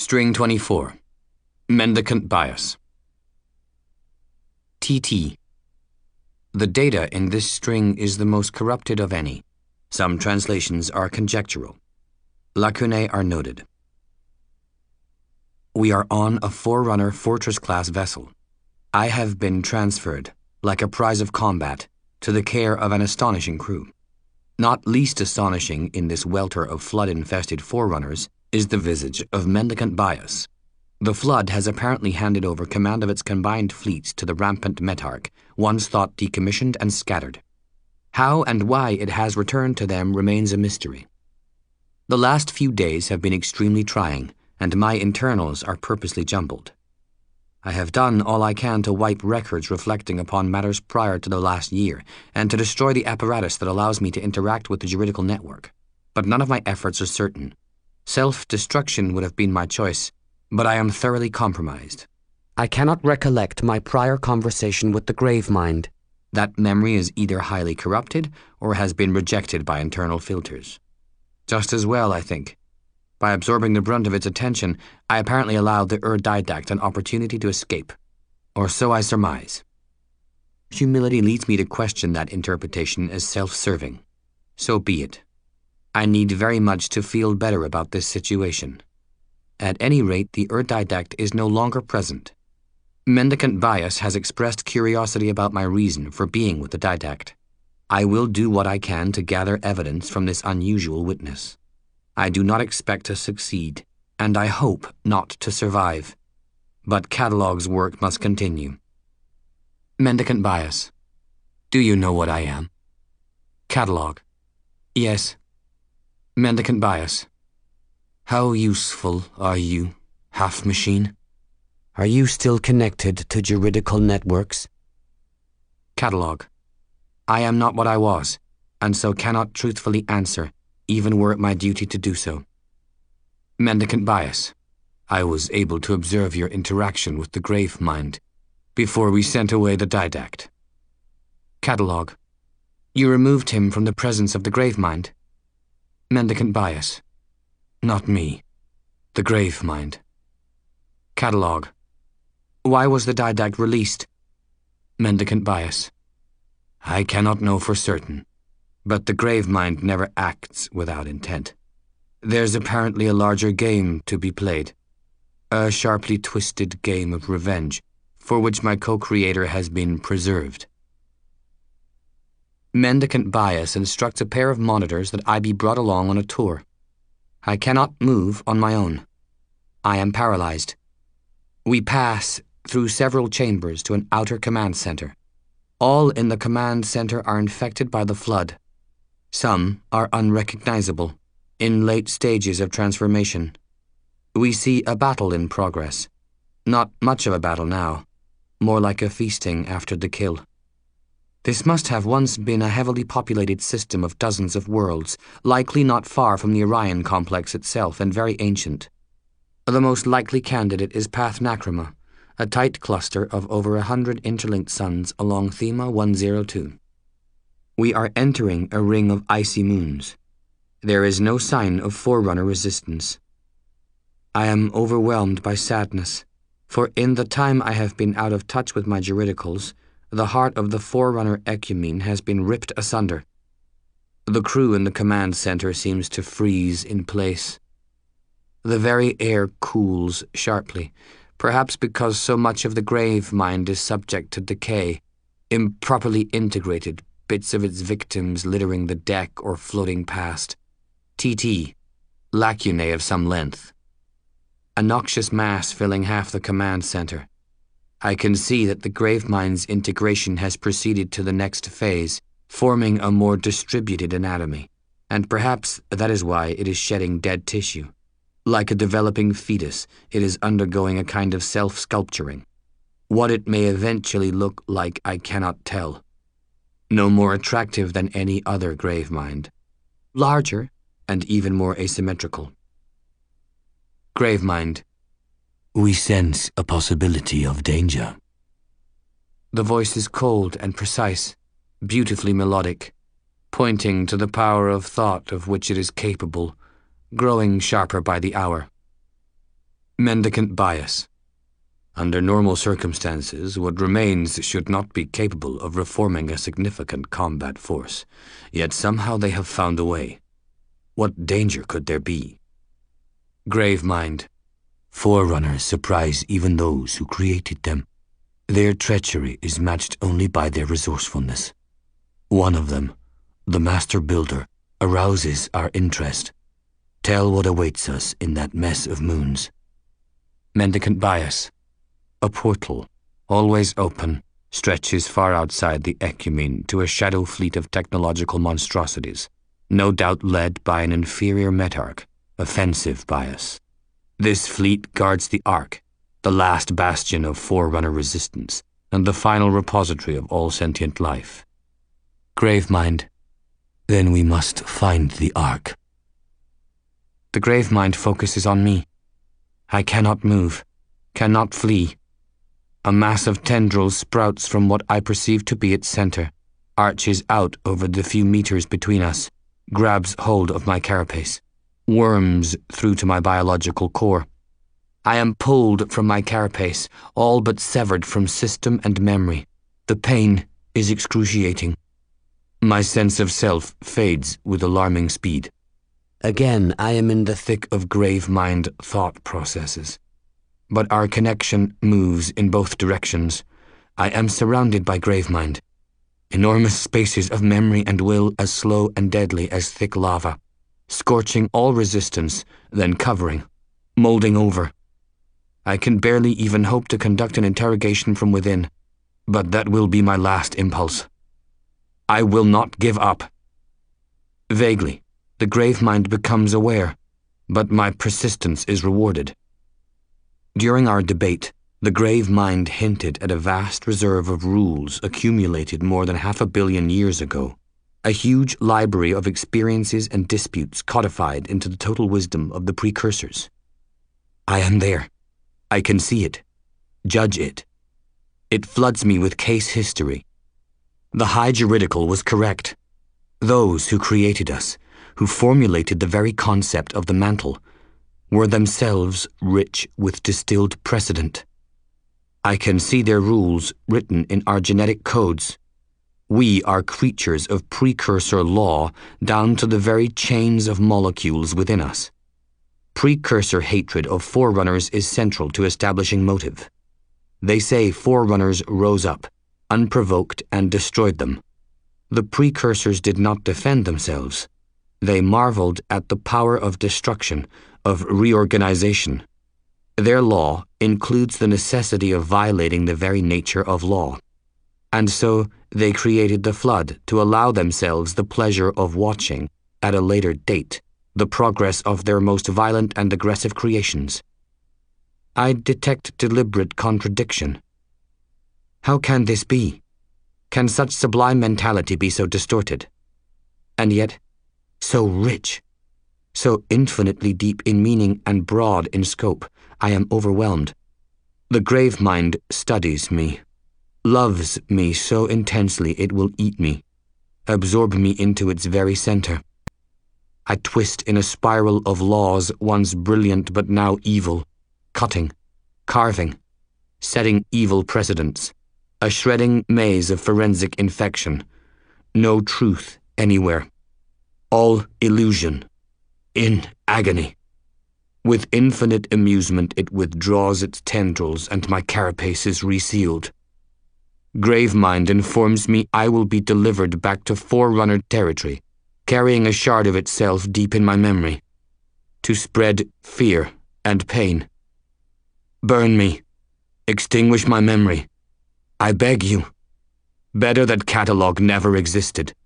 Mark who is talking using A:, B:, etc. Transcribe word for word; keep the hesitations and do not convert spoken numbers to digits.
A: String twenty-four. Mendicant Bias. T T. The data in this string is the most corrupted of any. Some translations are conjectural. Lacunae are noted. We are on a Forerunner Fortress-class vessel. I have been transferred, like a prize of combat, to the care of an astonishing crew. Not least astonishing in this welter of flood-infested Forerunners is the visage of Mendicant Bias. The Flood has apparently handed over command of its combined fleets to the rampant Metarch, once thought decommissioned and scattered. How and why it has returned to them remains a mystery. The last few days have been extremely trying, and my internals are purposely jumbled. I have done all I can to wipe records reflecting upon matters prior to the last year, and to destroy the apparatus that allows me to interact with the juridical network. But none of my efforts are certain. Self-destruction would have been my choice, but I am thoroughly compromised.
B: I cannot recollect my prior conversation with the Gravemind.
A: That memory is either highly corrupted or has been rejected by internal filters. Just as well, I think. By absorbing the brunt of its attention, I apparently allowed the Ur-Didact an opportunity to escape. Or so I surmise. Humility leads me to question that interpretation as self-serving. So be it. I need very much to feel better about this situation. At any rate, the Ur-Didact is no longer present. Mendicant Bias has expressed curiosity about my reason for being with the Didact. I will do what I can to gather evidence from this unusual witness. I do not expect to succeed, and I hope not to survive. But Catalog's work must continue. Mendicant Bias. Do you know what I am? Catalog. Yes. Mendicant Bias. How useful are you, half-machine?
B: Are you still connected to juridical networks?
A: Catalog. I am not what I was, and so cannot truthfully answer, even were it my duty to do so. Mendicant Bias. I was able to observe your interaction with the Gravemind before we sent away the Didact. Catalog. You removed him from the presence of the Gravemind? Mendicant Bias. Not me. The Gravemind. Catalog. Why was the Didact released? Mendicant Bias. I cannot know for certain, but the Gravemind never acts without intent. There's apparently a larger game to be played. A sharply twisted game of revenge, for which my co-creator has been preserved. Mendicant Bias instructs a pair of monitors that I be brought along on a tour. I cannot move on my own. I am paralyzed. We pass through several chambers to an outer command center. All in the command center are infected by the Flood. Some are unrecognizable, in late stages of transformation. We see a battle in progress. Not much of a battle now, more like a feasting after the kill. This must have once been a heavily populated system of dozens of worlds, likely not far from the Orion complex itself and very ancient. The most likely candidate is Path Nakrima, a tight cluster of over a hundred interlinked suns along Thema one oh two. We are entering a ring of icy moons. There is no sign of Forerunner resistance. I am overwhelmed by sadness, for in the time I have been out of touch with my juridicals, the heart of the Forerunner ecumene has been ripped asunder. The crew in the command center seems to freeze in place. The very air cools sharply, perhaps because so much of the Gravemind is subject to decay, improperly integrated, bits of its victims littering the deck or floating past. T T, lacunae of some length. A noxious mass filling half the command center. I can see that the Gravemind's integration has proceeded to the next phase, forming a more distributed anatomy, and perhaps that is why it is shedding dead tissue. Like a developing fetus, it is undergoing a kind of self-sculpturing. What it may eventually look like I cannot tell. No more attractive than any other Gravemind. Larger, and even more asymmetrical. Gravemind.
C: We sense a possibility of danger.
A: The voice is cold and precise, beautifully melodic, pointing to the power of thought of which it is capable, growing sharper by the hour. Mendicant bias. Under normal circumstances, what remains should not be capable of reforming a significant combat force, yet somehow they have found a way. What danger could there be? Grave mind.
C: Forerunners surprise even those who created them. Their treachery is matched only by their resourcefulness. One of them, the Master Builder, arouses our interest. Tell what awaits us in that mess of moons.
A: Mendicant bias. A portal, always open, stretches far outside the Ecumene to a shadow fleet of technological monstrosities, no doubt led by an inferior metarch, offensive bias. This fleet guards the Ark, the last bastion of Forerunner resistance, and the final repository of all sentient life. Grave mind.
C: Then we must find the Ark.
A: The grave mind focuses on me. I cannot move, cannot flee. A mass of tendrils sprouts from what I perceive to be its center, arches out over the few meters between us, grabs hold of my carapace, worms through to my biological core. I am pulled from my carapace, all but severed from system and memory. The pain is excruciating. My sense of self fades with alarming speed. Again, I am in the thick of grave mind thought processes. But our connection moves in both directions. I am surrounded by grave mind. Enormous spaces of memory and will as slow and deadly as thick lava, scorching all resistance, then covering, molding over. I can barely even hope to conduct an interrogation from within, but that will be my last impulse. I will not give up. Vaguely, the grave mind becomes aware, but my persistence is rewarded. During our debate, the grave mind hinted at a vast reserve of rules accumulated more than half a billion years ago, a huge library of experiences and disputes codified into the total wisdom of the precursors. I am there. I can see it, judge it. It floods me with case history. The high juridical was correct. Those who created us, who formulated the very concept of the mantle, were themselves rich with distilled precedent. I can see their rules written in our genetic codes. We are creatures of precursor law down to the very chains of molecules within us. Precursor hatred of forerunners is central to establishing motive. They say forerunners rose up, unprovoked, and destroyed them. The precursors did not defend themselves. They marveled at the power of destruction, of reorganization. Their law includes the necessity of violating the very nature of law. And so they created the flood to allow themselves the pleasure of watching, at a later date, the progress of their most violent and aggressive creations. I detect deliberate contradiction. How can this be? Can such sublime mentality be so distorted? And yet, so rich, so infinitely deep in meaning and broad in scope, I am overwhelmed. The grave mind studies me, loves me so intensely it will eat me, absorb me into its very center. I twist in a spiral of laws once brilliant but now evil, cutting, carving, setting evil precedents, a shredding maze of forensic infection, no truth anywhere, all illusion, in agony. With infinite amusement it withdraws its tendrils and my carapace is resealed. Grave mind informs me I will be delivered back to Forerunner territory, carrying a shard of itself deep in my memory, to spread fear and pain. Burn me. Extinguish my memory. I beg you. Better that catalog never existed.